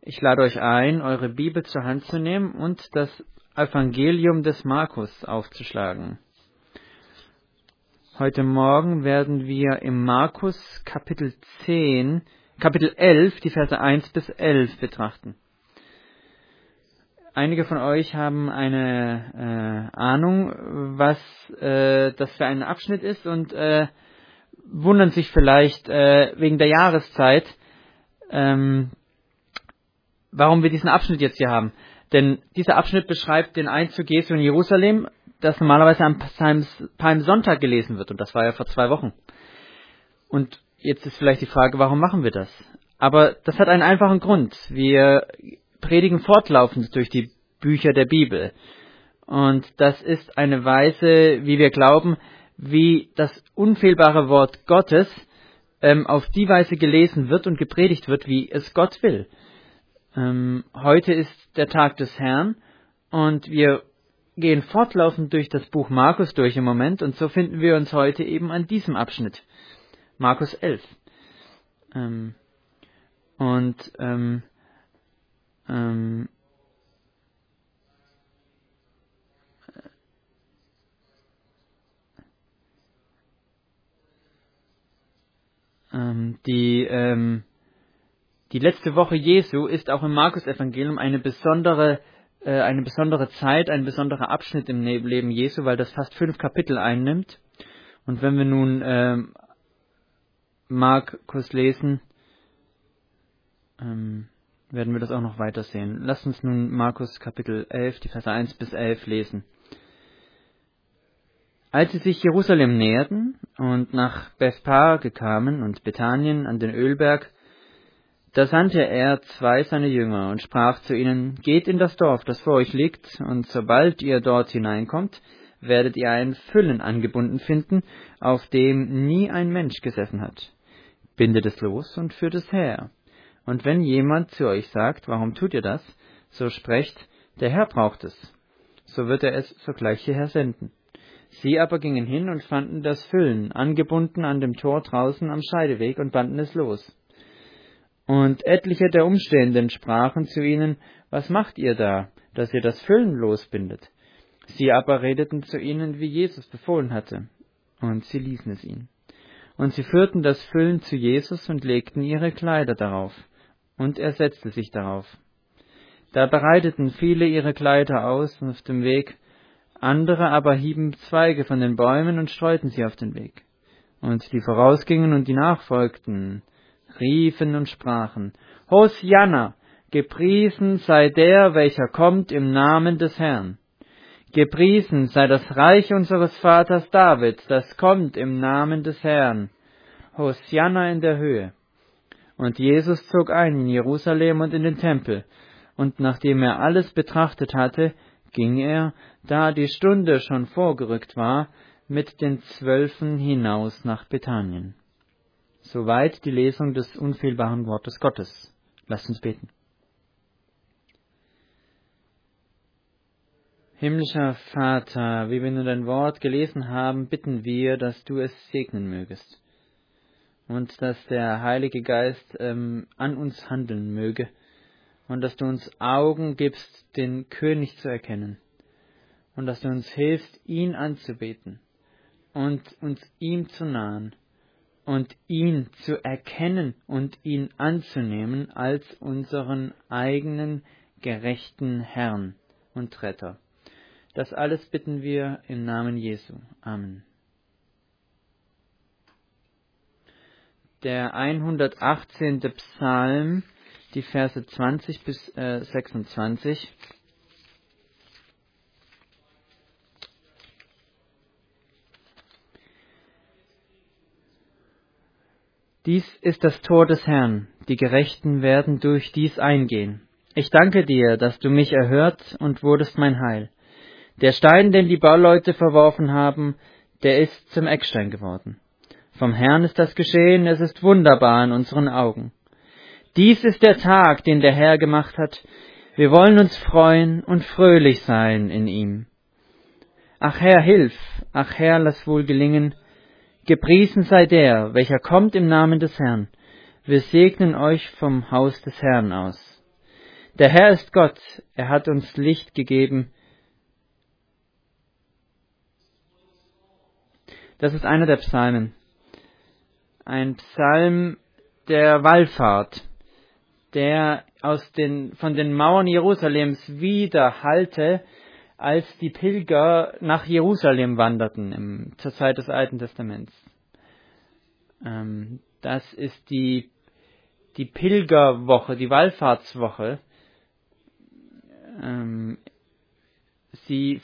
Ich lade euch ein, eure Bibel zur Hand zu nehmen und das Evangelium des Markus aufzuschlagen. Heute Morgen werden wir im Markus Kapitel 11, die Verse 1 bis 11 betrachten. Einige von euch haben eine Ahnung, was das für ein Abschnitt ist und wundern sich vielleicht wegen der Jahreszeit, warum wir diesen Abschnitt jetzt hier haben. Denn dieser Abschnitt beschreibt den Einzug Jesu in Jerusalem, das normalerweise am Palmsonntag gelesen wird. Und das war ja vor 2 Wochen. Und jetzt ist vielleicht die Frage, warum machen wir das? Aber das hat einen einfachen Grund. Wir predigen fortlaufend durch die Bücher der Bibel. Und das ist eine Weise, wie wir glauben, wie das unfehlbare Wort Gottes auf die Weise gelesen wird und gepredigt wird, wie es Gott will. Heute ist der Tag des Herrn und wir gehen fortlaufend durch das Buch Markus durch im Moment und so finden wir uns heute eben an diesem Abschnitt, Markus 11. Die letzte Woche Jesu ist auch im Markus-Evangelium eine besondere Zeit, ein besonderer Abschnitt im Leben Jesu, weil das fast 5 Kapitel einnimmt. Und wenn wir nun Markus lesen, werden wir das auch noch weiter sehen. Lasst uns nun Markus Kapitel 11, die Verse 1 bis 11 lesen. Als sie sich Jerusalem näherten und nach Bethphage kamen und Bethanien an den Ölberg, da sandte er 2 seiner Jünger und sprach zu ihnen: Geht in das Dorf, das vor euch liegt, und sobald ihr dort hineinkommt, werdet ihr ein Füllen angebunden finden, auf dem nie ein Mensch gesessen hat. Bindet es los und führt es her. Und wenn jemand zu euch sagt: Warum tut ihr das? So sprecht: Der Herr braucht es. So wird er es sogleich hierher senden. Sie aber gingen hin und fanden das Füllen angebunden an dem Tor draußen am Scheideweg und banden es los. Und etliche der Umstehenden sprachen zu ihnen: Was macht ihr da, dass ihr das Füllen losbindet? Sie aber redeten zu ihnen, wie Jesus befohlen hatte. Und sie ließen es ihn. Und sie führten das Füllen zu Jesus und legten ihre Kleider darauf. Und er setzte sich darauf. Da breiteten viele ihre Kleider aus auf dem Weg, andere aber hieben Zweige von den Bäumen und streuten sie auf den Weg. Und die vorausgingen und die nachfolgten, riefen und sprachen: Hosianna, gepriesen sei der, welcher kommt im Namen des Herrn. Gepriesen sei das Reich unseres Vaters David, das kommt im Namen des Herrn. Hosianna in der Höhe. Und Jesus zog ein in Jerusalem und in den Tempel. Und nachdem er alles betrachtet hatte, ging er, da die Stunde schon vorgerückt war, mit den 12 hinaus nach Bethanien. Soweit die Lesung des unfehlbaren Wortes Gottes. Lasst uns beten. Himmlischer Vater, wie wir nun dein Wort gelesen haben, bitten wir, dass du es segnen mögest und dass der Heilige Geist an uns handeln möge und dass du uns Augen gibst, den König zu erkennen und dass du uns hilfst, ihn anzubeten und uns ihm zu nahen und ihn zu erkennen und ihn anzunehmen als unseren eigenen gerechten Herrn und Retter. Das alles bitten wir im Namen Jesu. Amen. Der 118. Psalm, die Verse 20 bis 26. Dies ist das Tor des Herrn, die Gerechten werden durch dies eingehen. Ich danke dir, dass du mich erhört und wurdest mein Heil. Der Stein, den die Bauleute verworfen haben, der ist zum Eckstein geworden. Vom Herrn ist das geschehen, es ist wunderbar in unseren Augen. Dies ist der Tag, den der Herr gemacht hat. Wir wollen uns freuen und fröhlich sein in ihm. Ach Herr, hilf, ach Herr, lass wohl gelingen. Gepriesen sei der, welcher kommt im Namen des Herrn. Wir segnen euch vom Haus des Herrn aus. Der Herr ist Gott, er hat uns Licht gegeben. Das ist einer der Psalmen. Ein Psalm der Wallfahrt, der von den Mauern Jerusalems widerhallte, als die Pilger nach Jerusalem wanderten zur Zeit des Alten Testaments. Das ist die Pilgerwoche, die Wallfahrtswoche. Sie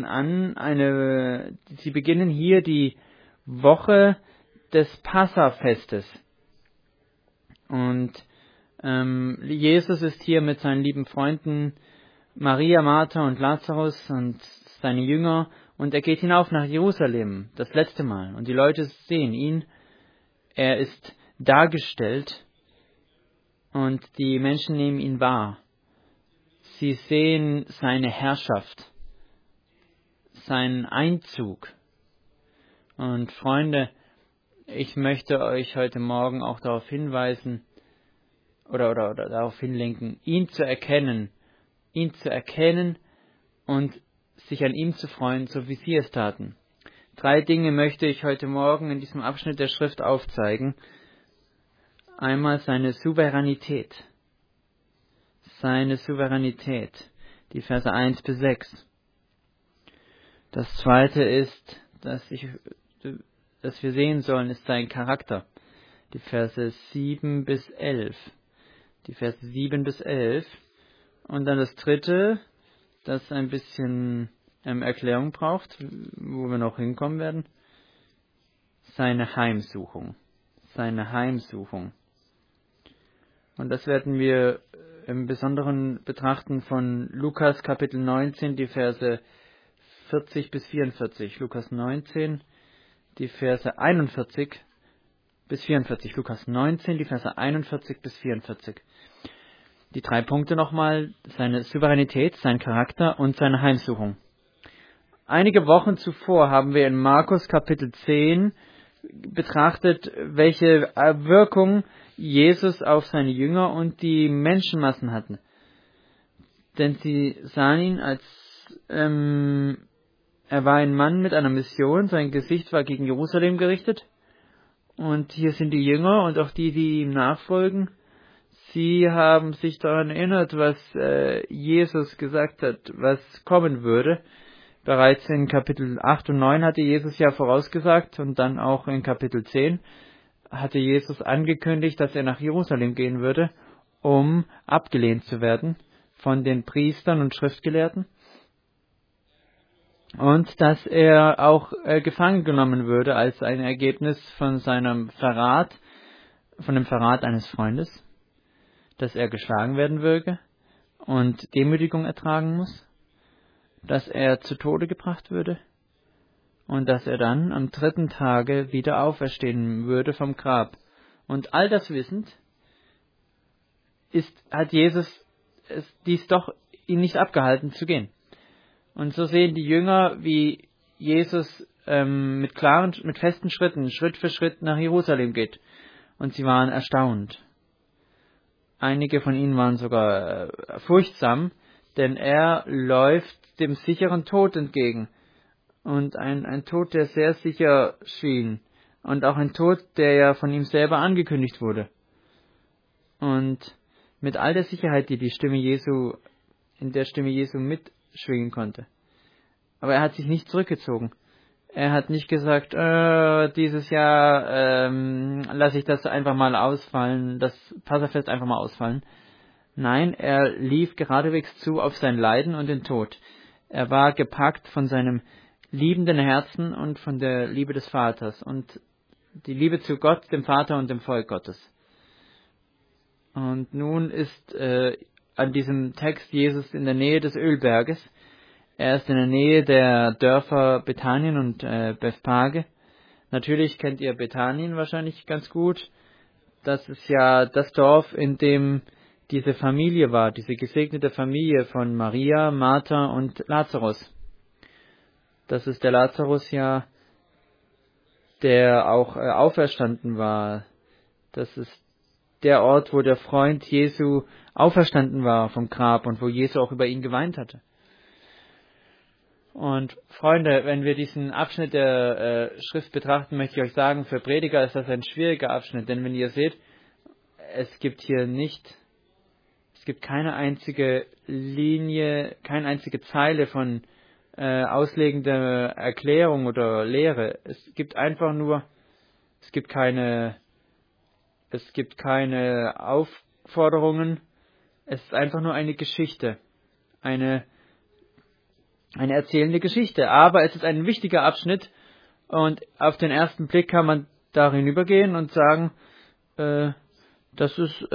beginnen hier die Woche des Passafestes. Und Jesus ist hier mit seinen lieben Freunden Maria, Martha und Lazarus und seine Jünger, und er geht hinauf nach Jerusalem, das letzte Mal. Und die Leute sehen ihn, er ist dargestellt und die Menschen nehmen ihn wahr. Sie sehen seine Herrschaft, seinen Einzug. Und Freunde, ich möchte euch heute Morgen auch darauf hinweisen oder darauf hinlenken, ihn zu erkennen und sich an ihm zu freuen, so wie sie es taten. 3 Dinge möchte ich heute Morgen in diesem Abschnitt der Schrift aufzeigen. Einmal seine Souveränität, die Verse 1 bis 6. Das zweite ist, dass wir sehen sollen, ist sein Charakter, die Verse 7 bis 11. Und dann das dritte, das ein bisschen Erklärung braucht, wo wir noch hinkommen werden, seine Heimsuchung. Und das werden wir im Besonderen betrachten von Lukas Kapitel 19, die Verse 40 bis 44. Lukas 19, die Verse 41 bis 44. Lukas 19, die Verse 41 bis 44. Die 3 Punkte nochmal: seine Souveränität, sein Charakter und seine Heimsuchung. Einige Wochen zuvor haben wir in Markus Kapitel 10 betrachtet, welche Wirkung Jesus auf seine Jünger und die Menschenmassen hatten. Denn sie sahen ihn er war ein Mann mit einer Mission, sein Gesicht war gegen Jerusalem gerichtet. Und hier sind die Jünger und auch die ihm nachfolgen. Sie haben sich daran erinnert, was Jesus gesagt hat, was kommen würde. Bereits in Kapitel 8 und 9 hatte Jesus ja vorausgesagt, und dann auch in Kapitel 10 hatte Jesus angekündigt, dass er nach Jerusalem gehen würde, um abgelehnt zu werden von den Priestern und Schriftgelehrten, und dass er auch gefangen genommen würde als ein Ergebnis von dem Verrat eines Freundes, dass er geschlagen werden würde und Demütigung ertragen muss, dass er zu Tode gebracht würde und dass er dann am 3. Tage wieder auferstehen würde vom Grab. Und all das wissend, hat Jesus dies doch ihn nicht abgehalten zu gehen. Und so sehen die Jünger, wie Jesus mit festen Schritten, Schritt für Schritt nach Jerusalem geht. Und sie waren erstaunt. Einige von ihnen waren sogar furchtsam, denn er läuft dem sicheren Tod entgegen. Und ein Tod, der sehr sicher schien. Und auch ein Tod, der ja von ihm selber angekündigt wurde. Und mit all der Sicherheit, die in der Stimme Jesu mitschwingen konnte. Aber er hat sich nicht zurückgezogen. Er hat nicht gesagt, dieses Jahr lasse ich das einfach mal ausfallen, das Passafest einfach mal ausfallen. Nein, er lief geradewegs zu auf sein Leiden und den Tod. Er war gepackt von seinem liebenden Herzen und von der Liebe des Vaters und die Liebe zu Gott, dem Vater und dem Volk Gottes. Und nun ist an diesem Text Jesus in der Nähe des Ölberges. Er ist in der Nähe der Dörfer Bethanien und Bethphage. Natürlich kennt ihr Bethanien wahrscheinlich ganz gut. Das ist ja das Dorf, in dem diese Familie war, diese gesegnete Familie von Maria, Martha und Lazarus. Das ist der Lazarus ja, der auch auferstanden war. Das ist der Ort, wo der Freund Jesu auferstanden war vom Grab und wo Jesu auch über ihn geweint hatte. Und Freunde, wenn wir diesen Abschnitt der Schrift betrachten, möchte ich euch sagen, für Prediger ist das ein schwieriger Abschnitt, denn wenn ihr seht, es gibt keine einzige Linie, keine einzige Zeile von auslegender Erklärung oder Lehre. Es gibt keine Aufforderungen. Es ist einfach nur eine Geschichte, eine erzählende Geschichte. Aber es ist ein wichtiger Abschnitt und auf den ersten Blick kann man darin übergehen und sagen, das ist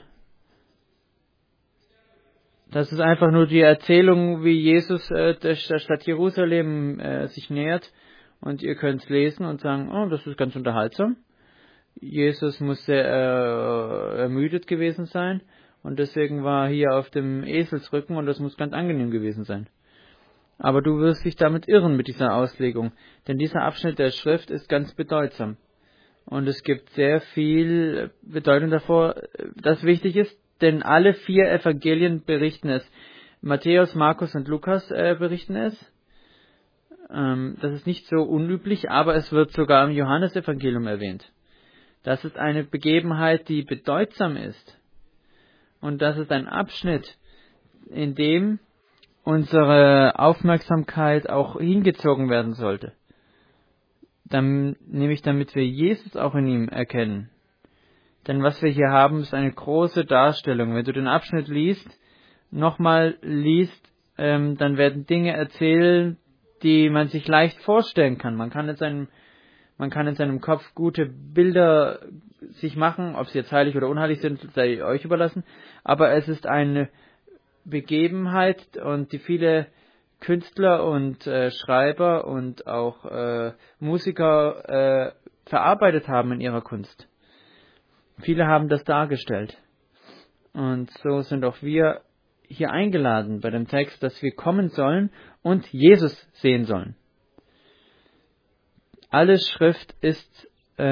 einfach nur die Erzählung, wie Jesus der Stadt Jerusalem sich nähert. Und ihr könnt es lesen und sagen, oh, das ist ganz unterhaltsam. Jesus muss sehr ermüdet gewesen sein. Und deswegen war er hier auf dem Eselsrücken und das muss ganz angenehm gewesen sein. Aber du wirst dich damit irren mit dieser Auslegung. Denn dieser Abschnitt der Schrift ist ganz bedeutsam. Und es gibt sehr viel Bedeutung davor, das wichtig ist. Denn alle 4 Evangelien berichten es. Matthäus, Markus und Lukas berichten es. Das ist nicht so unüblich, aber es wird sogar im Johannesevangelium erwähnt. Das ist eine Begebenheit, die bedeutsam ist. Und das ist ein Abschnitt, in dem unsere Aufmerksamkeit auch hingezogen werden sollte. Nämlich damit wir Jesus auch in ihm erkennen. Denn was wir hier haben, ist eine große Darstellung. Wenn du den Abschnitt nochmal liest, dann werden Dinge erzählt, die man sich leicht vorstellen kann. Man kann in seinem Kopf gute Bilder sich machen, ob sie jetzt heilig oder unheilig sind, sei euch überlassen. Aber es ist eine Begebenheit und die viele Künstler und Schreiber und auch Musiker verarbeitet haben in ihrer Kunst. Viele haben das dargestellt. Und so sind auch wir hier eingeladen bei dem Text, dass wir kommen sollen und Jesus sehen sollen. Alle Schrift ist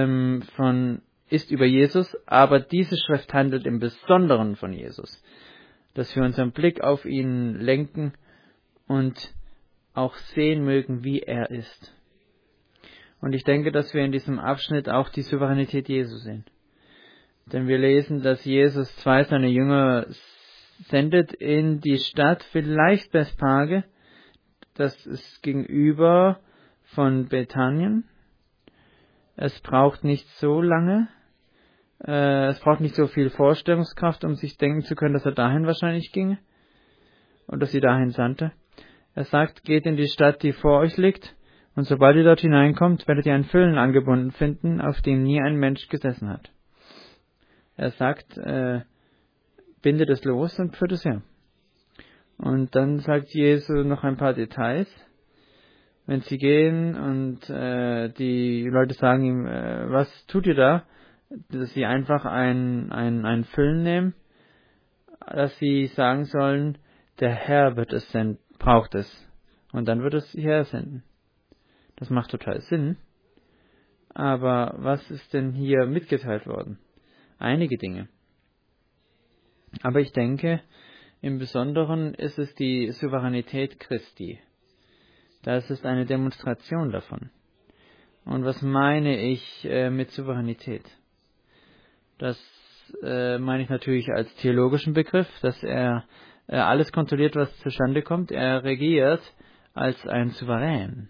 über Jesus, aber diese Schrift handelt im Besonderen von Jesus. Dass wir unseren Blick auf ihn lenken und auch sehen mögen, wie er ist. Und ich denke, dass wir in diesem Abschnitt auch die Souveränität Jesu sehen. Denn wir lesen, dass Jesus 2 seiner Jünger sendet in die Stadt, vielleicht Bethphage, das ist gegenüber von Bethanien. Es braucht nicht so lange, es braucht nicht so viel Vorstellungskraft, um sich denken zu können, dass er dahin wahrscheinlich ginge und dass sie dahin sandte. Er sagt, geht in die Stadt, die vor euch liegt, und sobald ihr dort hineinkommt, werdet ihr ein Füllen angebunden finden, auf dem nie ein Mensch gesessen hat. Er sagt, bindet es los und führt es her. Und dann sagt Jesus noch ein paar Details. Wenn sie gehen und die Leute sagen ihm, was tut ihr da? Dass sie einfach ein Füllen nehmen, dass sie sagen sollen, der Herr braucht es. Und dann wird es hierher senden. Das macht total Sinn. Aber was ist denn hier mitgeteilt worden? Einige Dinge. Aber ich denke, im Besonderen ist es die Souveränität Christi. Das ist eine Demonstration davon. Und was meine ich mit Souveränität? Das meine ich natürlich als theologischen Begriff, dass er alles kontrolliert, was zustande kommt. Er regiert als ein Souverän.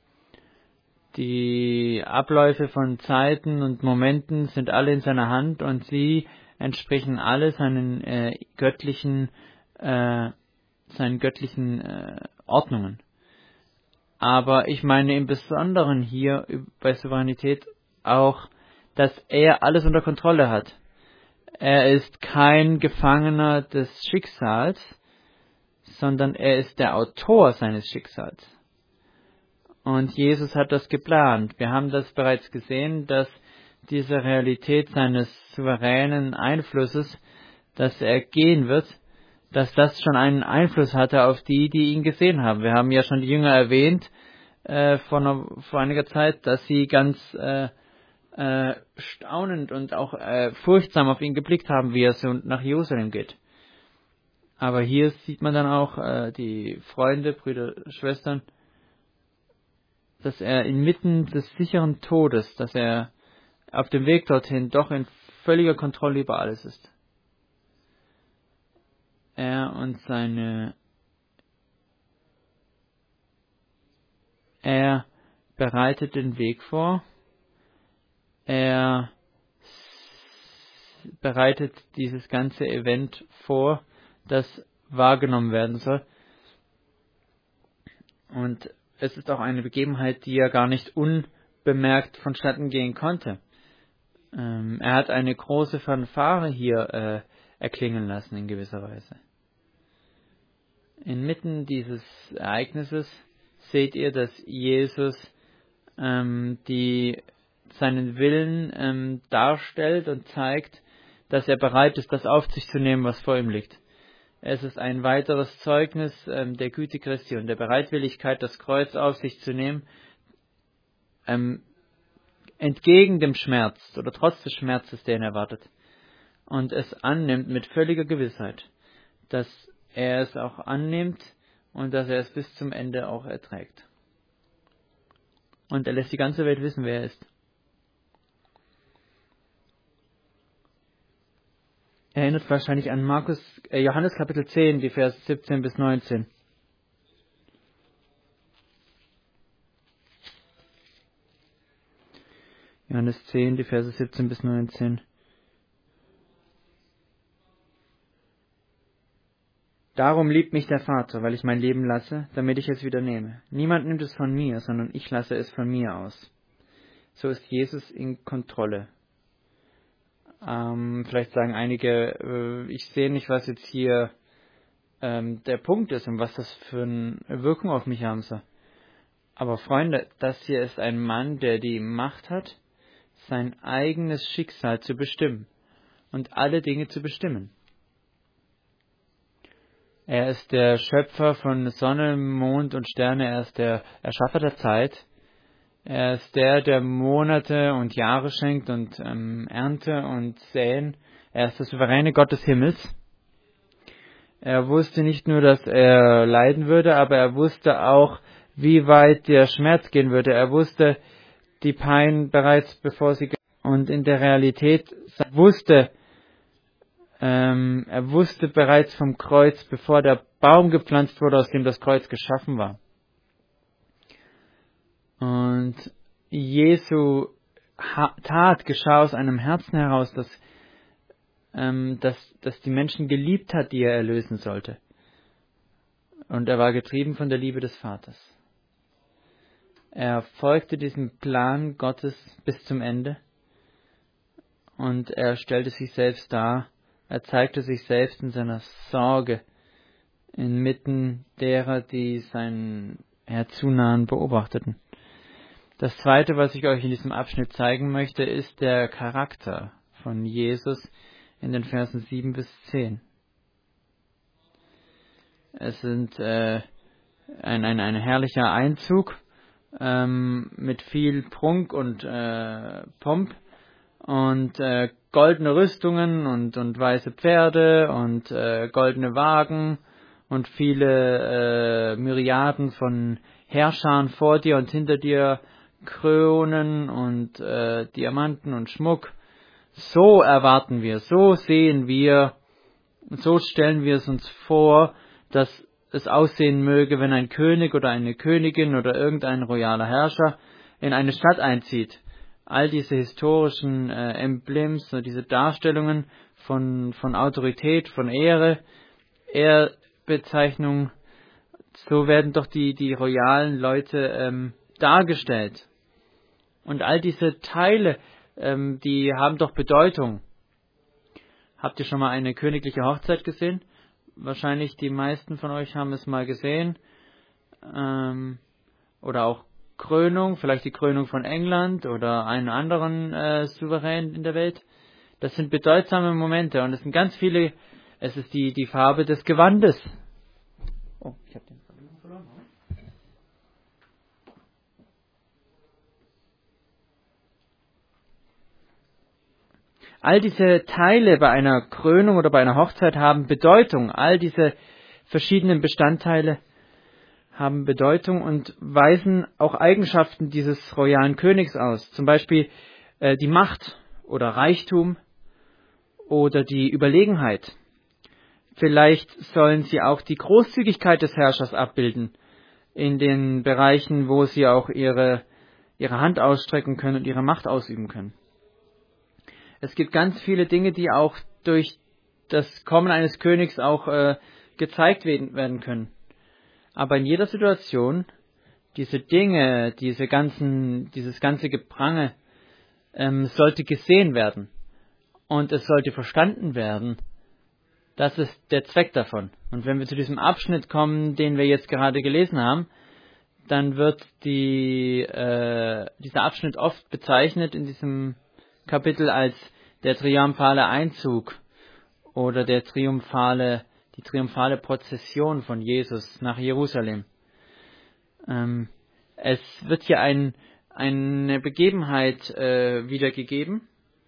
Die Abläufe von Zeiten und Momenten sind alle in seiner Hand und sie entsprechen alle seinen göttlichen Ordnungen. Aber ich meine im Besonderen hier bei Souveränität auch, dass er alles unter Kontrolle hat. Er ist kein Gefangener des Schicksals, sondern er ist der Autor seines Schicksals. Und Jesus hat das geplant. Wir haben das bereits gesehen, dass diese Realität seines souveränen Einflusses, dass er gehen wird, dass das schon einen Einfluss hatte auf die ihn gesehen haben. Wir haben ja schon die Jünger erwähnt vor einiger Zeit, dass sie ganz staunend und auch furchtsam auf ihn geblickt haben, wie er so nach Jerusalem geht. Aber hier sieht man dann auch die Freunde, Brüder, Schwestern, dass er inmitten des sicheren Todes, dass er auf dem Weg dorthin doch in völliger Kontrolle über alles ist. Er bereitet den Weg vor. Er bereitet dieses ganze Event vor, das wahrgenommen werden soll. Und es ist auch eine Begebenheit, die ja gar nicht unbemerkt vonstatten gehen konnte. Er hat eine große Fanfare hier erklingen lassen in gewisser Weise. Inmitten dieses Ereignisses seht ihr, dass Jesus seinen Willen darstellt und zeigt, dass er bereit ist, das auf sich zu nehmen, was vor ihm liegt. Es ist ein weiteres Zeugnis der Güte Christi und der Bereitwilligkeit, das Kreuz auf sich zu nehmen, entgegen dem Schmerz oder trotz des Schmerzes, den er erwartet, und es annimmt mit völliger Gewissheit, dass er es auch annimmt und dass er es bis zum Ende auch erträgt. Und er lässt die ganze Welt wissen, wer er ist. Erinnert wahrscheinlich an Johannes Kapitel 10, die Verse 17 bis 19. Johannes 10, die Verse 17 bis 19. Darum liebt mich der Vater, weil ich mein Leben lasse, damit ich es wieder nehme. Niemand nimmt es von mir, sondern ich lasse es von mir aus. So ist Jesus in Kontrolle. Vielleicht sagen einige, ich sehe nicht, was jetzt hier der Punkt ist und was das für eine Wirkung auf mich haben soll. Aber Freunde, das hier ist ein Mann, der die Macht hat, sein eigenes Schicksal zu bestimmen und alle Dinge zu bestimmen. Er ist der Schöpfer von Sonne, Mond und Sterne, er ist der Erschaffer der Zeit. Er ist der Monate und Jahre schenkt und Ernte und Säen. Er ist der souveräne Gott des Himmels. Er wusste nicht nur, dass er leiden würde, aber er wusste auch, wie weit der Schmerz gehen würde. Er wusste die Pein bereits, bevor sie... Und in der Realität er wusste bereits vom Kreuz, bevor der Baum gepflanzt wurde, aus dem das Kreuz geschaffen war. Und Jesu Tat geschah aus einem Herzen heraus, das die Menschen geliebt hat, die er erlösen sollte. Und er war getrieben von der Liebe des Vaters. Er folgte diesem Plan Gottes bis zum Ende und er stellte sich selbst dar. Er zeigte sich selbst in seiner Sorge inmitten derer, die sein Herzunahen beobachteten. Das Zweite, was ich euch in diesem Abschnitt zeigen möchte, ist der Charakter von Jesus in den Versen 7 bis 10. Es sind ein herrlicher Einzug mit viel Prunk und Pomp und goldene Rüstungen und weiße Pferde und goldene Wagen und viele Myriaden von Herrschern vor dir und hinter dir, Kronen und Diamanten und Schmuck. So erwarten wir, so sehen wir, so stellen wir es uns vor, dass es aussehen möge, wenn ein König oder eine Königin oder irgendein royaler Herrscher in eine Stadt einzieht. All diese historischen Emblems, diese Darstellungen von Autorität, von Ehre, Ehrbezeichnung, so werden doch die royalen Leute dargestellt. Und all diese Teile, die haben doch Bedeutung. Habt ihr schon mal eine königliche Hochzeit gesehen? Wahrscheinlich die meisten von euch haben es mal gesehen. Oder auch Krönung, vielleicht die Krönung von England oder einen anderen Souverän in der Welt. Das sind bedeutsame Momente und es sind ganz viele. Es ist die Farbe des Gewandes. Oh, ich habe den verloren. All diese Teile bei einer Krönung oder bei einer Hochzeit haben Bedeutung. All diese verschiedenen Bestandteile haben Bedeutung und weisen auch Eigenschaften dieses royalen Königs aus. Zum Beispiel die Macht oder Reichtum oder die Überlegenheit. Vielleicht sollen sie auch die Großzügigkeit des Herrschers abbilden, in den Bereichen, wo sie auch ihre Hand ausstrecken können und ihre Macht ausüben können. Es gibt ganz viele Dinge, die auch durch das Kommen eines Königs auch gezeigt werden können. Aber in jeder Situation, diese Dinge, dieses ganze Geprange, sollte gesehen werden. Und es sollte verstanden werden. Das ist der Zweck davon. Und wenn wir zu diesem Abschnitt kommen, den wir jetzt gerade gelesen haben, dann wird dieser Abschnitt oft bezeichnet in diesem Kapitel als der triumphale Einzug oder die triumphale Prozession von Jesus nach Jerusalem. Es wird hier eine Begebenheit wiedergegeben.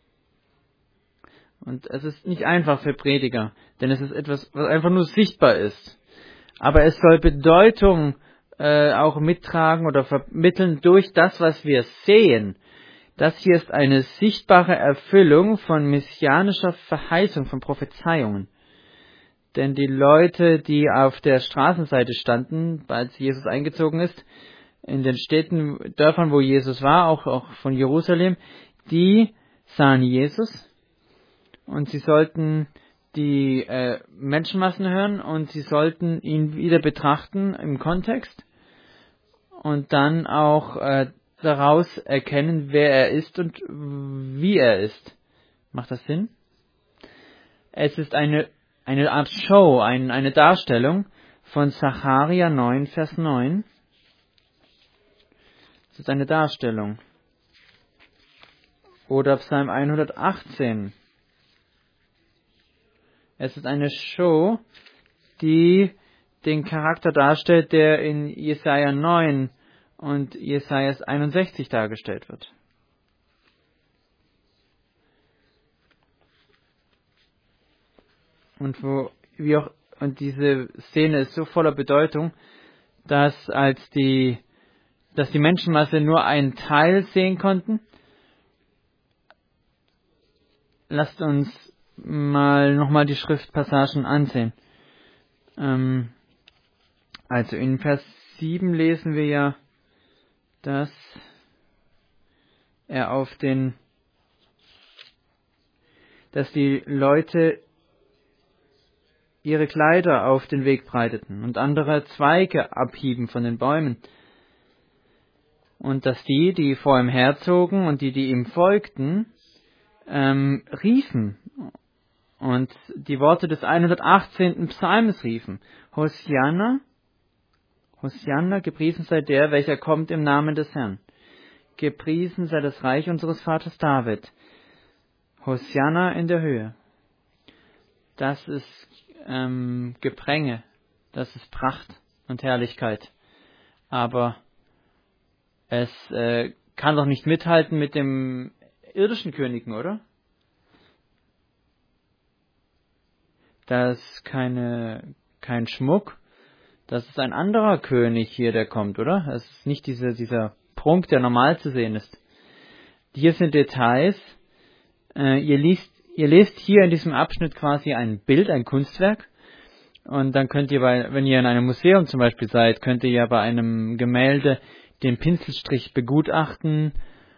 Und es ist nicht einfach für Prediger, denn es ist etwas, was einfach nur sichtbar ist. Aber es soll Bedeutung auch mittragen oder vermitteln durch das, was wir sehen. Das hier ist eine sichtbare Erfüllung von messianischer Verheißung, von Prophezeiungen. Denn die Leute, die auf der Straßenseite standen, als Jesus eingezogen ist, in den Städten, Dörfern, wo Jesus war, auch von Jerusalem, die sahen Jesus. Und sie sollten die Menschenmassen hören und sie sollten ihn wieder betrachten im Kontext und dann auch daraus erkennen, wer er ist und wie er ist. Macht das Sinn? Es ist eine Art Show, eine Darstellung von Sacharja 9, Vers 9. Es ist eine Darstellung. Oder Psalm 118. Es ist eine Show, die den Charakter darstellt, der in Jesaja 9 und Jesaja 61 dargestellt wird. Und diese Szene ist so voller Bedeutung, dass die Menschenmasse nur einen Teil sehen konnten. Lasst uns mal nochmal die Schriftpassagen ansehen. Also in Vers 7 lesen wir ja, dass dass die Leute ihre Kleider auf den Weg breiteten und andere Zweige abhieben von den Bäumen. Und dass die vor ihm herzogen und die ihm folgten, riefen. Und die Worte des 118. Psalms riefen: Hosianna, Hosianna, gepriesen sei der, welcher kommt im Namen des Herrn. Gepriesen sei das Reich unseres Vaters David. Hosianna in der Höhe. Das ist Gepränge, das ist Pracht und Herrlichkeit. Aber es kann doch nicht mithalten mit dem irdischen Königen, oder? Das ist kein Schmuck. Das ist ein anderer König hier, der kommt, oder? Es ist nicht dieser Prunk, der normal zu sehen ist. Hier sind Details. Ihr lest hier in diesem Abschnitt quasi ein Bild, ein Kunstwerk. Und dann könnt ihr, wenn ihr in einem Museum zum Beispiel seid, könnt ihr ja bei einem Gemälde den Pinselstrich begutachten.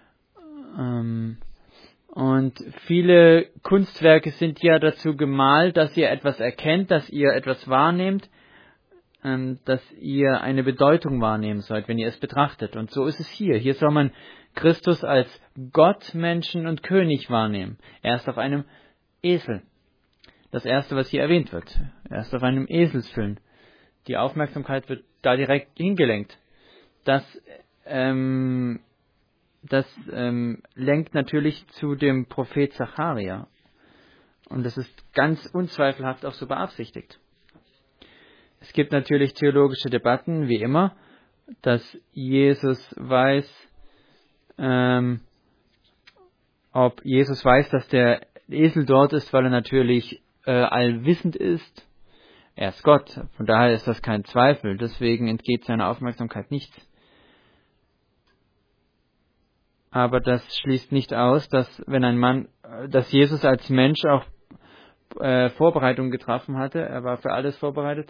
Und viele Kunstwerke sind ja dazu gemalt, dass ihr etwas erkennt, dass ihr etwas wahrnehmt, dass ihr eine Bedeutung wahrnehmen sollt, wenn ihr es betrachtet. Und so ist es hier. Hier soll man Christus als Gott, Menschen und König wahrnehmen. Er ist auf einem Esel. Das erste, was hier erwähnt wird. Er ist auf einem Eselsfüllen. Die Aufmerksamkeit wird da direkt hingelenkt. Das lenkt natürlich zu dem Prophet Sacharja. Und das ist ganz unzweifelhaft auch so beabsichtigt. Es gibt natürlich theologische Debatten, wie immer, dass Jesus weiß, ob Jesus weiß, dass der Esel dort ist, weil er natürlich allwissend ist. Er ist Gott, von daher ist das kein Zweifel. Deswegen entgeht seiner Aufmerksamkeit nichts. Aber das schließt nicht aus, dass dass Jesus als Mensch auch Vorbereitungen getroffen hatte. Er war für alles vorbereitet.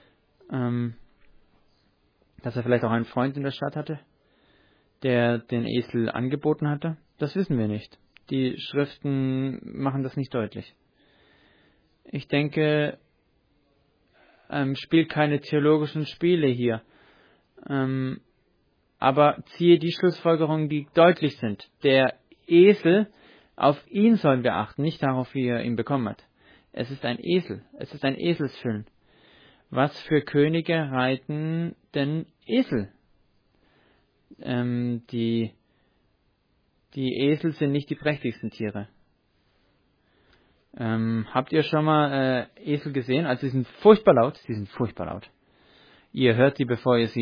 Dass er vielleicht auch einen Freund in der Stadt hatte, der den Esel angeboten hatte. Das wissen wir nicht. Die Schriften machen das nicht deutlich. Ich denke, spielt keine theologischen Spiele hier. Aber ziehe die Schlussfolgerungen, die deutlich sind. Der Esel, auf ihn sollen wir achten, nicht darauf, wie er ihn bekommen hat. Es ist ein Esel. Es ist ein Eselsfüllen. Was für Könige reiten denn Esel? Die Esel sind nicht die prächtigsten Tiere. Habt ihr schon mal Esel gesehen? Also sie sind furchtbar laut. Ihr hört sie, bevor ihr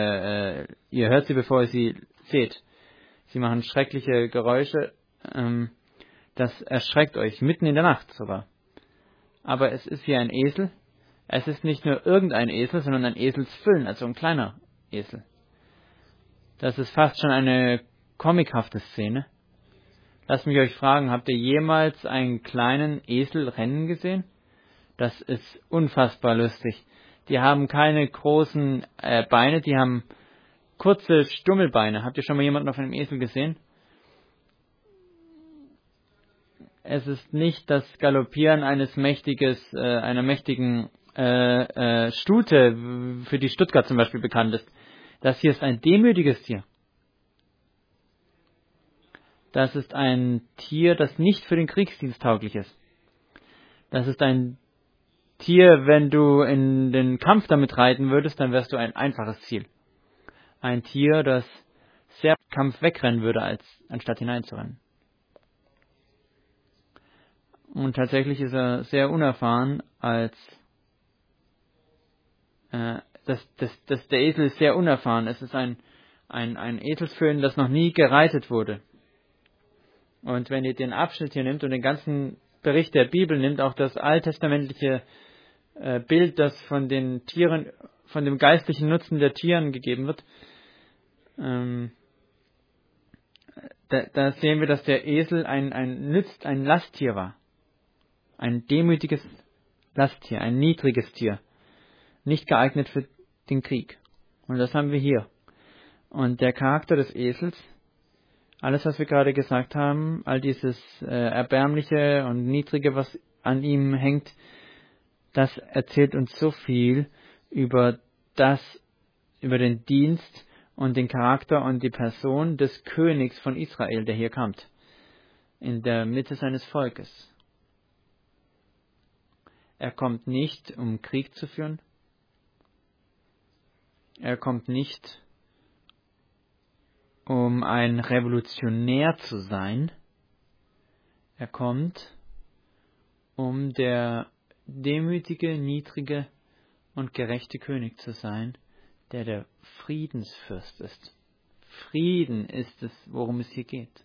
sie seht. Sie machen schreckliche Geräusche. Das erschreckt euch, mitten in der Nacht sogar. Aber es ist hier ein Esel. Es ist nicht nur irgendein Esel, sondern ein Eselsfüllen, also ein kleiner Esel. Das ist fast schon eine comichafte Szene. Lasst mich euch fragen, habt ihr jemals einen kleinen Esel rennen gesehen? Das ist unfassbar lustig. Die haben keine großen Beine, die haben kurze Stummelbeine. Habt ihr schon mal jemanden auf einem Esel gesehen? Es ist nicht das Galoppieren einer mächtigen Stute, für die Stuttgart zum Beispiel bekannt ist. Das hier ist ein demütiges Tier. Das ist ein Tier, das nicht für den Kriegsdienst tauglich ist. Das ist ein Tier, wenn du in den Kampf damit reiten würdest, dann wärst du ein einfaches Ziel. Ein Tier, das sehr im Kampf wegrennen würde, anstatt hineinzurennen. Und tatsächlich ist er sehr unerfahren der Esel ist sehr unerfahren. Es ist ein Eselsfüllen, das noch nie gereitet wurde. Und wenn ihr den Abschnitt hier nimmt und den ganzen Bericht der Bibel nimmt, auch das alttestamentliche Bild, das von den Tieren, von dem geistlichen Nutzen der Tieren gegeben wird, da sehen wir, dass der Esel ein Lasttier war. Ein demütiges Lasttier, ein niedriges Tier. Nicht geeignet für den Krieg. Und das haben wir hier. Und der Charakter des Esels, alles, was wir gerade gesagt haben, all dieses Erbärmliche und Niedrige, was an ihm hängt, das erzählt uns so viel über den Dienst und den Charakter und die Person des Königs von Israel, der hier kommt, in der Mitte seines Volkes. Er kommt nicht, um Krieg zu führen. Er kommt nicht, um ein Revolutionär zu sein. Er kommt, um der demütige, niedrige und gerechte König zu sein, der Friedensfürst ist. Frieden ist es, worum es hier geht.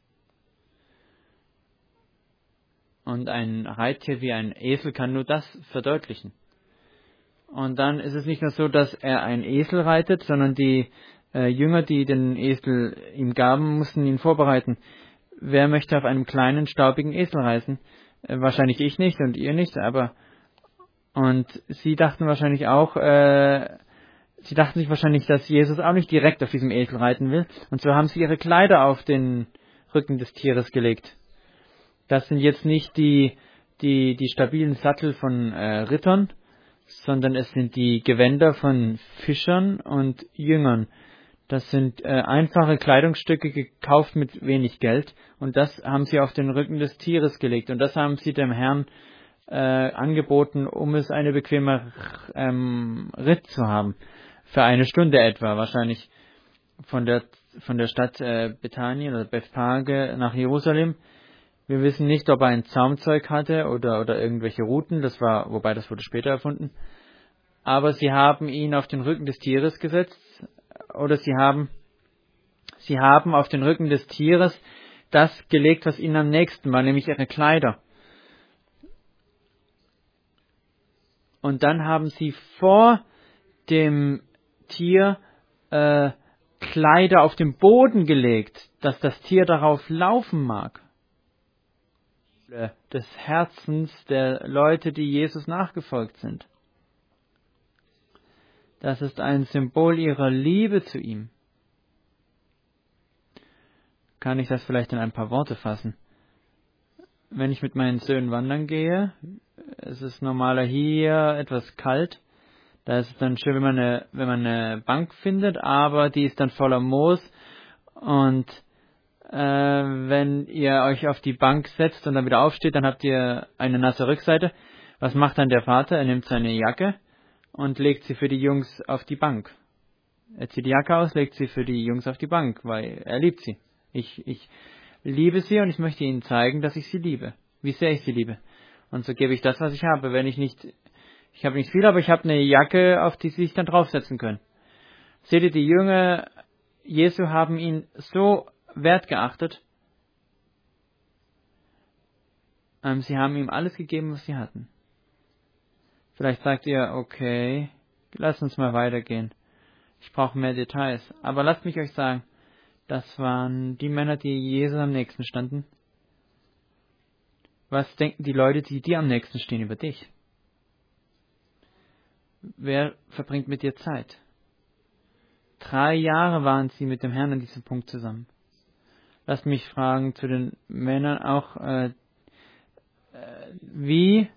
Und ein Reittier wie ein Esel kann nur das verdeutlichen. Und dann ist es nicht nur so, dass er ein Esel reitet, sondern die Jünger, die den Esel ihm gaben, mussten ihn vorbereiten. Wer möchte auf einem kleinen, staubigen Esel reisen? Wahrscheinlich ich nicht und ihr nicht, und sie dachten wahrscheinlich auch, sich wahrscheinlich, dass Jesus auch nicht direkt auf diesem Esel reiten will. Und so haben sie ihre Kleider auf den Rücken des Tieres gelegt. Das sind jetzt nicht die stabilen Sattel von Rittern, sondern es sind die Gewänder von Fischern und Jüngern. Das sind einfache Kleidungsstücke, gekauft mit wenig Geld, und das haben sie auf den Rücken des Tieres gelegt, und das haben sie dem Herrn angeboten, um es eine bequeme Ritt zu haben. Für eine Stunde etwa, wahrscheinlich von der Stadt Bethanien oder Bethphage nach Jerusalem. Wir wissen nicht, ob er ein Zaumzeug hatte oder irgendwelche Ruten, wobei das wurde später erfunden. Aber sie haben ihn auf den Rücken des Tieres gesetzt, oder sie haben auf den Rücken des Tieres das gelegt, was ihnen am nächsten war, nämlich ihre Kleider. Und dann haben sie vor dem Tier Kleider auf den Boden gelegt, dass das Tier darauf laufen mag. Des Herzens der Leute, die Jesus nachgefolgt sind. Das ist ein Symbol ihrer Liebe zu ihm. Kann ich das vielleicht in ein paar Worte fassen? Wenn ich mit meinen Söhnen wandern gehe, es ist normaler hier etwas kalt. Da ist es dann schön, wenn man eine Bank findet, aber die ist dann voller Moos. Und wenn ihr euch auf die Bank setzt und dann wieder aufsteht, dann habt ihr eine nasse Rückseite. Was macht dann der Vater? Er nimmt seine Jacke und legt sie für die Jungs auf die Bank. Er zieht die Jacke aus, legt sie für die Jungs auf die Bank, weil er liebt sie. Ich liebe sie und ich möchte ihnen zeigen, dass ich sie liebe. Wie sehr ich sie liebe. Und so gebe ich das, was ich habe. Ich habe nicht viel, aber ich habe eine Jacke, auf die sie sich dann draufsetzen können. Seht ihr, die Jünger Jesu haben ihn so wertgeachtet. Sie haben ihm alles gegeben, was sie hatten. Vielleicht sagt ihr, okay, lasst uns mal weitergehen. Ich brauche mehr Details. Aber lasst mich euch sagen, das waren die Männer, die Jesus am nächsten standen. Was denken die Leute, die dir am nächsten stehen, über dich? Wer verbringt mit dir Zeit? 3 Jahre waren sie mit dem Herrn an diesem Punkt zusammen. Lasst mich fragen zu den Männern auch, wie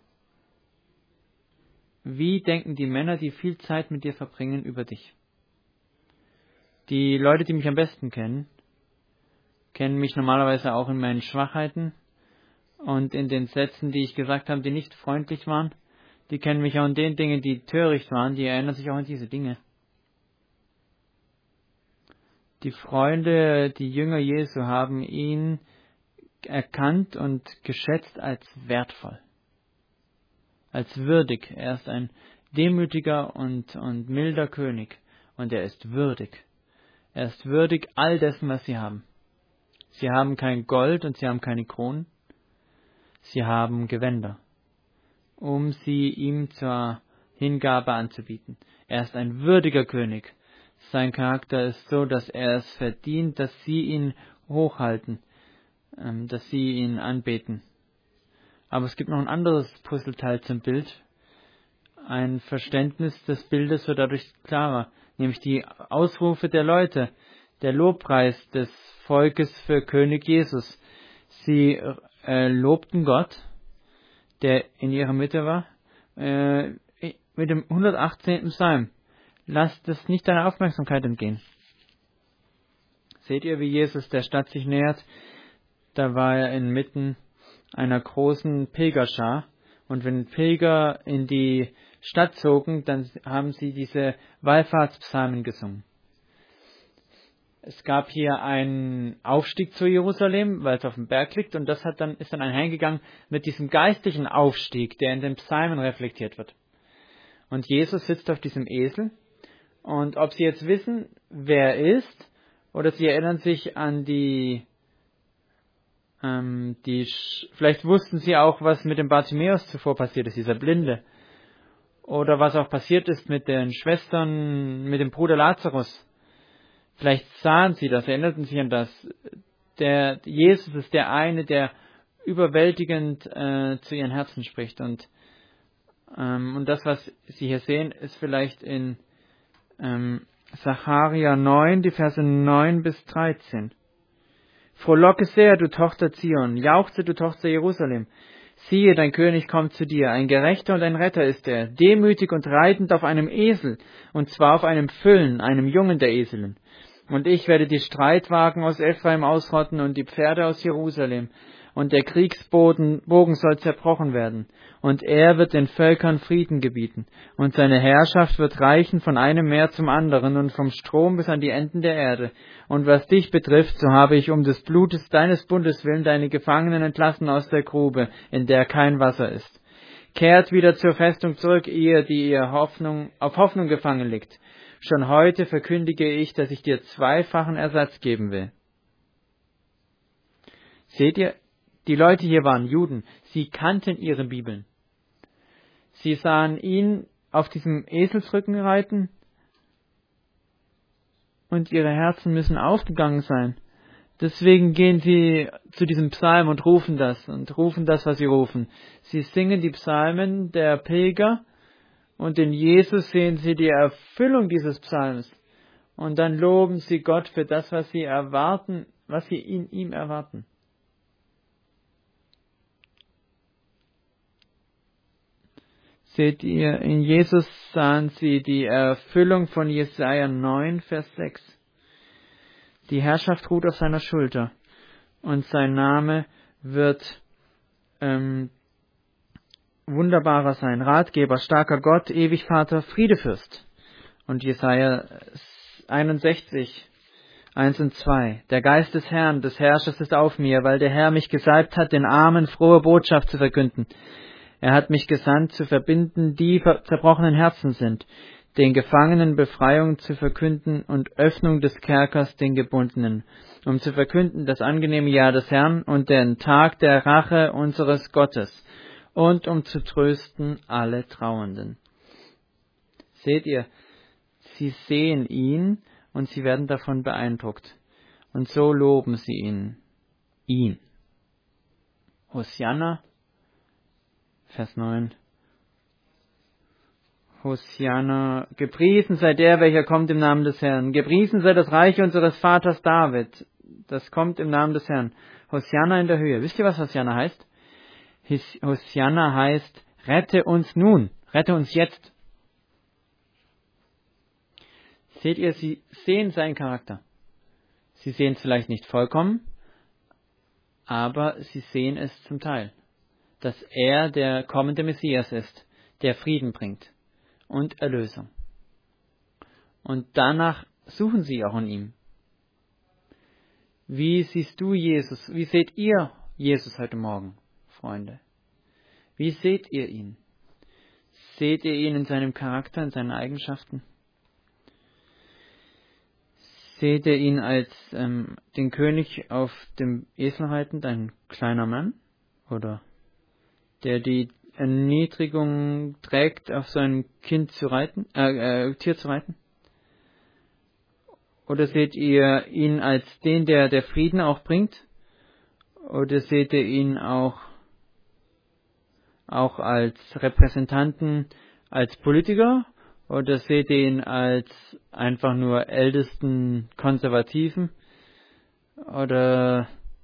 denken die Männer, die viel Zeit mit dir verbringen, über dich? Die Leute, die mich am besten kennen mich normalerweise auch in meinen Schwachheiten und in den Sätzen, die ich gesagt habe, die nicht freundlich waren. Die kennen mich auch in den Dingen, die töricht waren, die erinnern sich auch an diese Dinge. Die Freunde, die Jünger Jesu haben ihn erkannt und geschätzt als wertvoll, als würdig. Er ist ein demütiger und milder König und er ist würdig. Er ist würdig all dessen, was sie haben. Sie haben kein Gold und sie haben keine Kronen. Sie haben Gewänder, um sie ihm zur Hingabe anzubieten. Er ist ein würdiger König. Sein Charakter ist so, dass er es verdient, dass sie ihn hochhalten, dass sie ihn anbeten. Aber es gibt noch ein anderes Puzzleteil zum Bild. Ein Verständnis des Bildes wird dadurch klarer, nämlich die Ausrufe der Leute, der Lobpreis des Volkes für König Jesus. Sie lobten Gott, der in ihrer Mitte war, mit dem 118. Psalm. Lasst es nicht deiner Aufmerksamkeit entgehen. Seht ihr, wie Jesus der Stadt sich nähert? Da war er inmitten einer großen Pilgerschar. Und wenn Pilger in die Stadt zogen, dann haben sie diese Wallfahrtspsalmen gesungen. Es gab hier einen Aufstieg zu Jerusalem, weil es auf dem Berg liegt, und das ist dann einhergegangen mit diesem geistlichen Aufstieg, der in den Psalmen reflektiert wird. Und Jesus sitzt auf diesem Esel, und ob Sie jetzt wissen, wer er ist, oder Sie erinnern sich an vielleicht wussten Sie auch, was mit dem Bartimäus zuvor passiert ist, dieser Blinde, oder was auch passiert ist mit den Schwestern, mit dem Bruder Lazarus. Vielleicht sahen Sie das, erinnerten sich an das. Der Jesus ist der eine, der überwältigend zu ihren Herzen spricht. Und das, was Sie hier sehen, ist vielleicht in Sacharja 9, die Verse 9 bis 13. Frohlocke sehr, du Tochter Zion, jauchze, du Tochter Jerusalem. Siehe, dein König kommt zu dir, ein Gerechter und ein Retter ist er, demütig und reitend auf einem Esel, und zwar auf einem Füllen, einem Jungen der Eselin. Und ich werde die Streitwagen aus Ephraim ausrotten und die Pferde aus Jerusalem. Und der Kriegsbogen soll zerbrochen werden. Und er wird den Völkern Frieden gebieten. Und seine Herrschaft wird reichen von einem Meer zum anderen und vom Strom bis an die Enden der Erde. Und was dich betrifft, so habe ich um des Blutes deines Bundes willen deine Gefangenen entlassen aus der Grube, in der kein Wasser ist. Kehrt wieder zur Festung zurück, ihr, die ihr auf Hoffnung gefangen liegt. Schon heute verkündige ich, dass ich dir 2-fachen Ersatz geben will. Seht ihr, die Leute hier waren Juden. Sie kannten ihre Bibeln. Sie sahen ihn auf diesem Eselsrücken reiten und ihre Herzen müssen aufgegangen sein. Deswegen gehen sie zu diesem Psalm und rufen das, was sie rufen. Sie singen die Psalmen der Pilger und in Jesus sehen sie die Erfüllung dieses Psalms. Und dann loben sie Gott für das, was sie erwarten, was sie in ihm erwarten. Seht ihr, in Jesus sahen sie die Erfüllung von Jesaja 9, Vers 6. Die Herrschaft ruht auf seiner Schulter und sein Name wird wunderbarer sein. Ratgeber, starker Gott, ewig Vater, Friedefürst. Und Jesaja 61, 1 und 2. Der Geist des Herrn, des Herrschers ist auf mir, weil der Herr mich gesalbt hat, den Armen frohe Botschaft zu verkünden. Er hat mich gesandt, zu verbinden, die zerbrochenen Herzen sind, den Gefangenen Befreiung zu verkünden und Öffnung des Kerkers den Gebundenen, um zu verkünden das angenehme Jahr des Herrn und den Tag der Rache unseres Gottes und um zu trösten alle Trauernden. Seht ihr, sie sehen ihn und sie werden davon beeindruckt. Und so loben sie ihn. Hosianna, Vers 9. Hosianna, gepriesen sei der, welcher kommt im Namen des Herrn. Gepriesen sei das Reich unseres Vaters David. Das kommt im Namen des Herrn. Hosianna in der Höhe. Wisst ihr, was Hosianna heißt? Hosianna heißt, rette uns nun, rette uns jetzt. Seht ihr, sie sehen seinen Charakter. Sie sehen es vielleicht nicht vollkommen, aber sie sehen es zum Teil, dass er der kommende Messias ist, der Frieden bringt und Erlösung. Und danach suchen sie auch in ihm. Wie siehst du Jesus? Wie seht ihr Jesus heute Morgen, Freunde? Wie seht ihr ihn? Seht ihr ihn in seinem Charakter, in seinen Eigenschaften? Seht ihr ihn als den König auf dem Esel reitend, ein kleiner Mann? Oder der die Erniedrigung trägt, auf so ein Tier zu reiten? Oder seht ihr ihn als den, der Frieden auch bringt? Oder seht ihr ihn auch als Repräsentanten, als Politiker? Oder seht ihr ihn als einfach nur ältesten Konservativen? Oder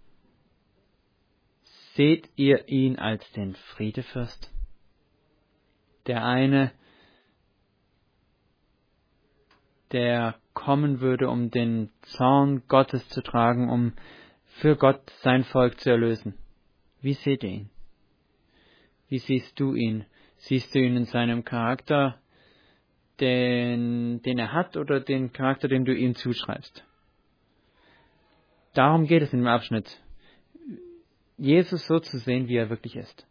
seht ihr ihn als den Friedefürst? Der eine, der kommen würde, um den Zorn Gottes zu tragen, um für Gott sein Volk zu erlösen. Wie seht ihr ihn? Wie siehst du ihn? Siehst du ihn in seinem Charakter, den er hat, oder den Charakter, den du ihm zuschreibst? Darum geht es in dem Abschnitt. Jesus so zu sehen, wie er wirklich ist.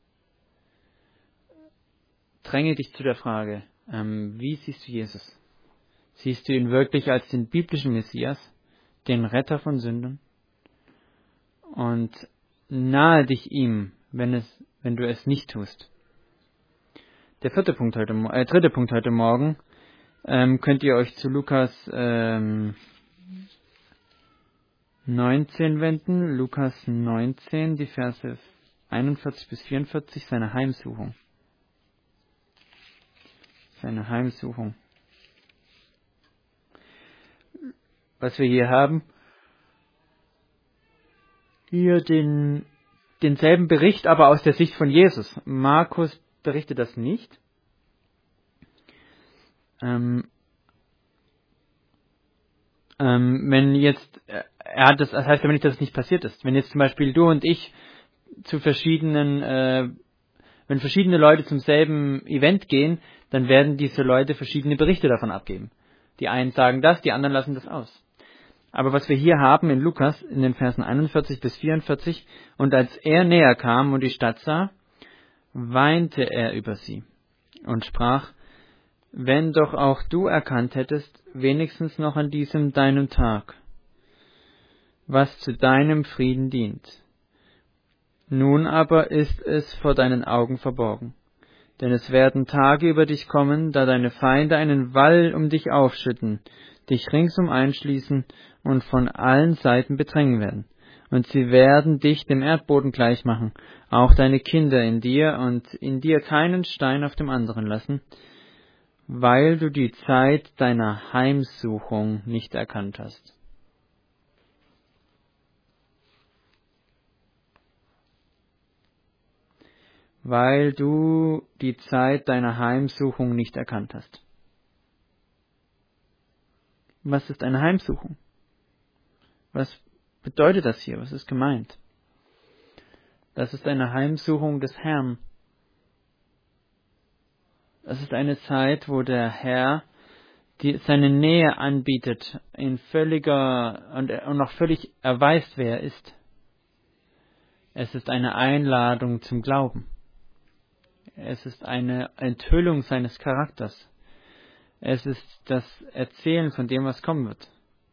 Dränge dich zu der Frage, wie siehst du Jesus? Siehst du ihn wirklich als den biblischen Messias, den Retter von Sündern? Und nahe dich ihm, wenn du es nicht tust. Der dritte Punkt heute Morgen, könnt ihr euch zu Lukas 19 wenden. Lukas 19, die Verse 41 bis 44, seine Heimsuchung. Was wir hier haben, hier denselben Bericht, aber aus der Sicht von Jesus. Markus berichtet das nicht. Wenn jetzt, das heißt ja nicht, dass es nicht passiert ist. Wenn jetzt zum Beispiel du und ich zu wenn verschiedene Leute zum selben Event gehen, dann werden diese Leute verschiedene Berichte davon abgeben. Die einen sagen das, die anderen lassen das aus. Aber was wir hier haben in Lukas, in den Versen 41 bis 44, und als er näher kam und die Stadt sah, weinte er über sie und sprach, wenn doch auch du erkannt hättest, wenigstens noch an diesem deinem Tag, was zu deinem Frieden dient. Nun aber ist es vor deinen Augen verborgen. Denn es werden Tage über dich kommen, da deine Feinde einen Wall um dich aufschütten, dich ringsum einschließen und von allen Seiten bedrängen werden. Und sie werden dich dem Erdboden gleich machen, auch deine Kinder in dir und in dir keinen Stein auf dem anderen lassen, weil du die Zeit deiner Heimsuchung nicht erkannt hast. Weil du die Zeit deiner Heimsuchung nicht erkannt hast. Was ist eine Heimsuchung? Was bedeutet das hier? Was ist gemeint? Das ist eine Heimsuchung des Herrn. Das ist eine Zeit, wo der Herr seine Nähe anbietet, in völliger und noch völlig erweist, wer er ist. Es ist eine Einladung zum Glauben. Es ist eine Enthüllung seines Charakters. Es ist das Erzählen von dem, was kommen wird.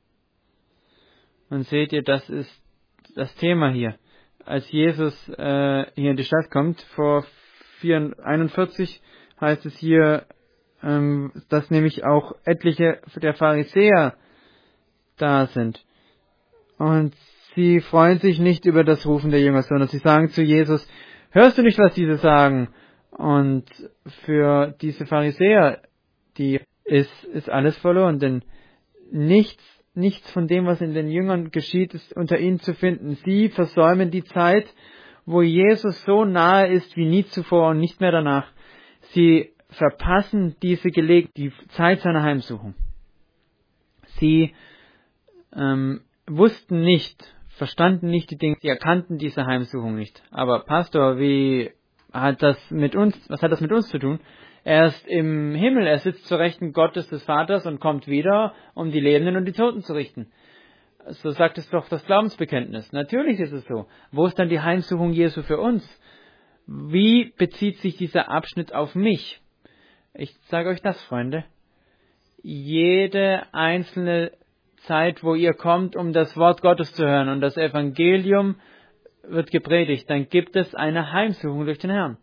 Und seht ihr, das ist das Thema hier. Als Jesus hier in die Stadt kommt, vor 41 heißt es hier, dass nämlich auch etliche der Pharisäer da sind. Und sie freuen sich nicht über das Rufen der Jünger, sondern sie sagen zu Jesus, hörst du nicht, was diese sagen? Und für diese Pharisäer, die ist alles verloren, denn nichts von dem, was in den Jüngern geschieht, ist unter ihnen zu finden. Sie versäumen die Zeit, wo Jesus so nahe ist wie nie zuvor und nicht mehr danach. Sie verpassen die Zeit seiner Heimsuchung. Sie wussten nicht, verstanden nicht die Dinge, sie erkannten diese Heimsuchung nicht. Aber Pastor, was hat das mit uns zu tun? Er ist im Himmel, er sitzt zur Rechten Gottes des Vaters und kommt wieder, um die Lebenden und die Toten zu richten. So sagt es doch das Glaubensbekenntnis. Natürlich ist es so. Wo ist dann die Heimsuchung Jesu für uns? Wie bezieht sich dieser Abschnitt auf mich? Ich sage euch das, Freunde. Jede einzelne Zeit, wo ihr kommt, um das Wort Gottes zu hören und das Evangelium wird gepredigt, dann gibt es eine Heimsuchung durch den Herrn.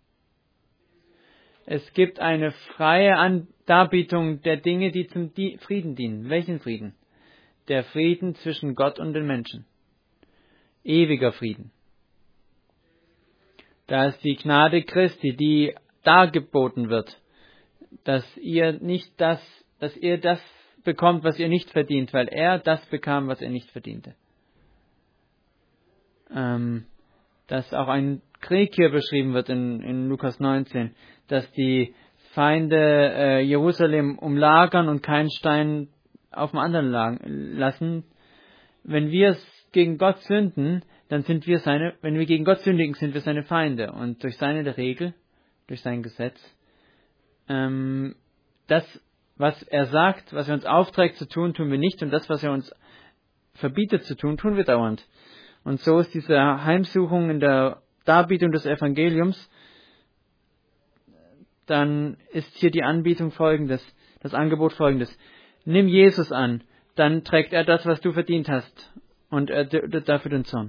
Es gibt eine freie Darbietung der Dinge, die zum Frieden dienen. Welchen Frieden? Der Frieden zwischen Gott und den Menschen. Ewiger Frieden. Da ist die Gnade Christi, die dargeboten wird, dass ihr das bekommt, was ihr nicht verdient, weil er das bekam, was er nicht verdiente. Dass auch ein Krieg hier beschrieben wird in Lukas 19, dass die Feinde Jerusalem umlagern und keinen Stein auf dem anderen lassen. Wenn wir gegen Gott sünden, dann sind wir wenn wir gegen Gott sündigen, sind wir seine Feinde. Und durch seine Regel, durch sein Gesetz, das, was er sagt, was er uns aufträgt zu tun, tun wir nicht. Und das, was er uns verbietet zu tun, tun wir dauernd. Und so ist diese Heimsuchung in der Darbietung des Evangeliums, dann ist hier die Anbietung folgendes, das Angebot folgendes. Nimm Jesus an, dann trägt er das, was du verdient hast, und er dafür den Zorn.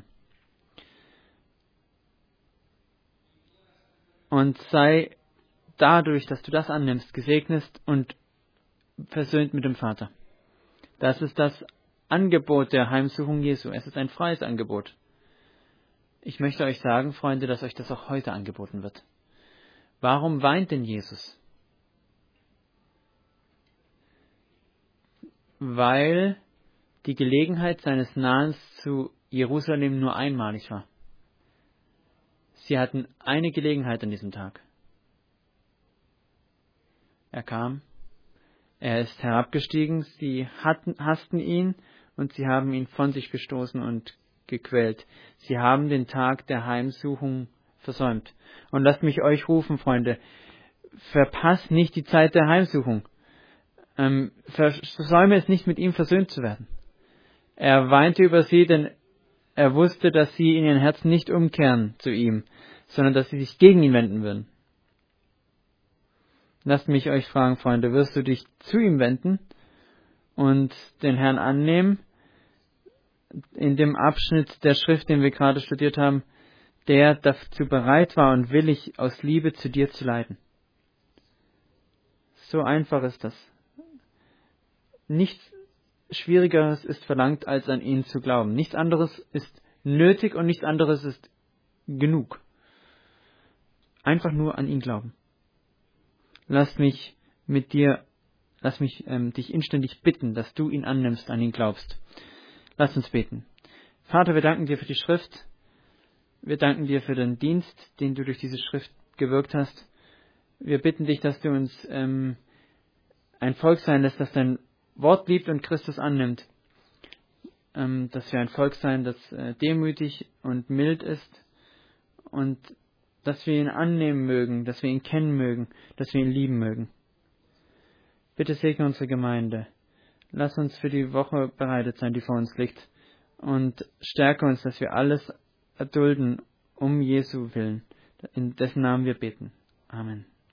Und sei dadurch, dass du das annimmst, gesegnet und versöhnt mit dem Vater. Das ist das Angebot der Heimsuchung Jesu. Es ist ein freies Angebot. Ich möchte euch sagen, Freunde, dass euch das auch heute angeboten wird. Warum weint denn Jesus? Weil die Gelegenheit seines Nahens zu Jerusalem nur einmalig war. Sie hatten eine Gelegenheit an diesem Tag. Er kam, er ist herabgestiegen, sie hassten ihn und sie haben ihn von sich gestoßen und gequält. Sie haben den Tag der Heimsuchung versäumt. Und lasst mich euch rufen, Freunde, verpasst nicht die Zeit der Heimsuchung. Versäume es nicht, mit ihm versöhnt zu werden. Er weinte über sie, denn er wusste, dass sie in ihren Herzen nicht umkehren zu ihm, sondern dass sie sich gegen ihn wenden würden. Lasst mich euch fragen, Freunde, wirst du dich zu ihm wenden und den Herrn annehmen? In dem Abschnitt der Schrift, den wir gerade studiert haben, der dazu bereit war und willig aus Liebe zu dir zu leiden. So einfach ist das. Nichts Schwierigeres ist verlangt, als an ihn zu glauben. Nichts anderes ist nötig und nichts anderes ist genug. Einfach nur an ihn glauben. Lass mich dich inständig bitten, dass du ihn annimmst, an ihn glaubst. Lass uns beten. Vater, wir danken dir für die Schrift. Wir danken dir für den Dienst, den du durch diese Schrift gewirkt hast. Wir bitten dich, dass du uns ein Volk sein lässt, das dein Wort liebt und Christus annimmt. Dass wir ein Volk sein, das demütig und mild ist und dass wir ihn annehmen mögen, dass wir ihn kennen mögen, dass wir ihn lieben mögen. Bitte segne unsere Gemeinde. Lass uns für die Woche bereitet sein, die vor uns liegt. Und stärke uns, dass wir alles erdulden, um Jesu willen. In dessen Namen wir beten. Amen.